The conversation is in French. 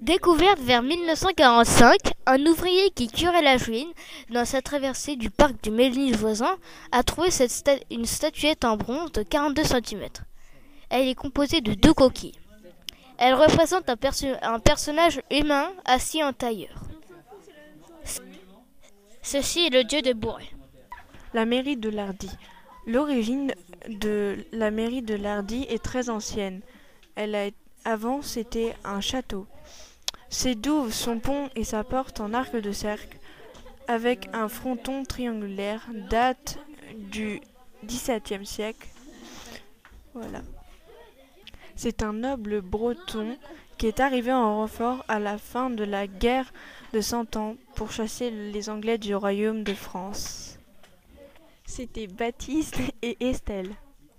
Découverte vers 1945, un ouvrier qui curait la ruine dans sa traversée du parc du Ménil-Voisin a trouvé une statuette en bronze de 42 cm. Elle est composée de 2 coquilles. Elle représente un personnage humain assis en tailleur. Ceci est le dieu de Bourret. La mairie de Lardy. L'origine de la mairie de Lardy est très ancienne. Avant, c'était un château. Ses douves, son pont et sa porte en arc de cercle, avec un fronton triangulaire, datent du XVIIe siècle. Voilà. C'est un noble breton qui est arrivé en renfort à la fin de la guerre de Cent Ans pour chasser les Anglais du royaume de France. C'était Baptiste et Estelle.